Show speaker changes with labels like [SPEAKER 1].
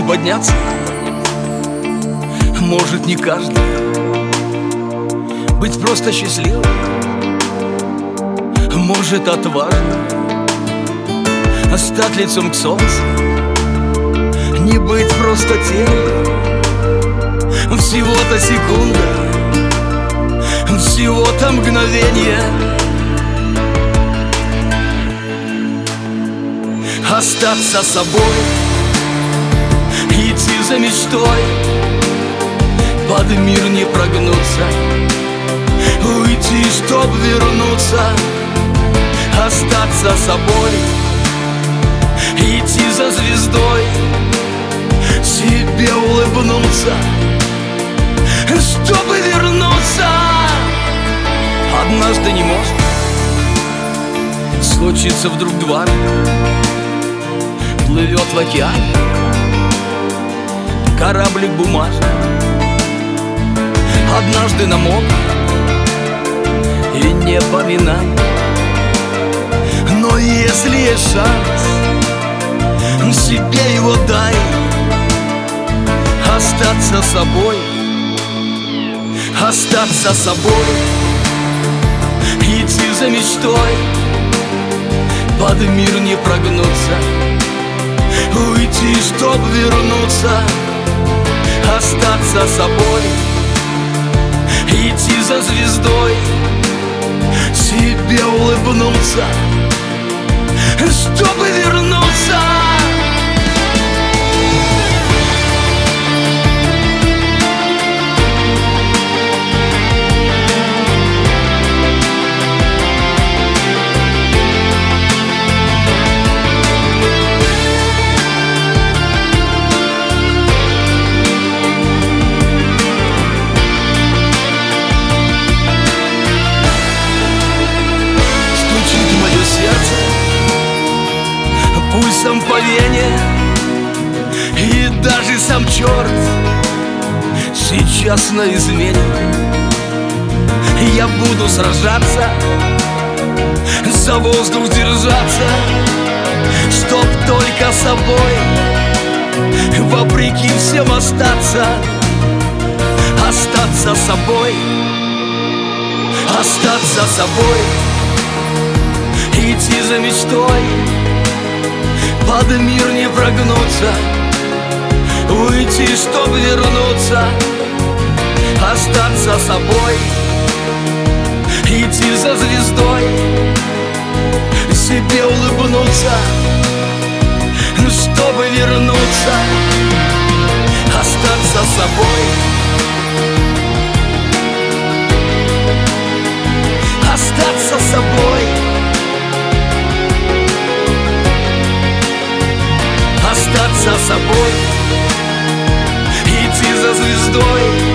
[SPEAKER 1] подняться может не каждый. Быть просто счастливым может отважно. Стать лицом к солнцу, не быть просто тенью. Всего-то секунда, всего-то мгновение. Остаться собой, идти за мечтой, под мир не прогнуться, уйти, чтоб вернуться. Остаться собой, идти за звездой, себе улыбнуться, чтобы вернуться. Однажды не может случиться вдруг дважды. Плывет в океане кораблик бумажный, однажды намок и не поминай. Но если есть шанс, себе его дай. Остаться собой, остаться собой, идти за мечтой, под мир не прогнуться, уйти, чтоб вернуться. Остаться собой, идти за звездой, себе улыбнуться, чтобы вернуться. Пульсом по вене, и даже сам черт сейчас на измене. Я буду сражаться, за воздух держаться, чтоб только собой, вопреки всем остаться. Остаться собой, остаться собой, идти за мечтой, под мир не прогнуться, уйти, чтоб вернуться. Остаться собой, идти за звездой, себе улыбнуться, чтобы вернуться. Остаться собой, остаться собой, остаться собой, идти за звездой,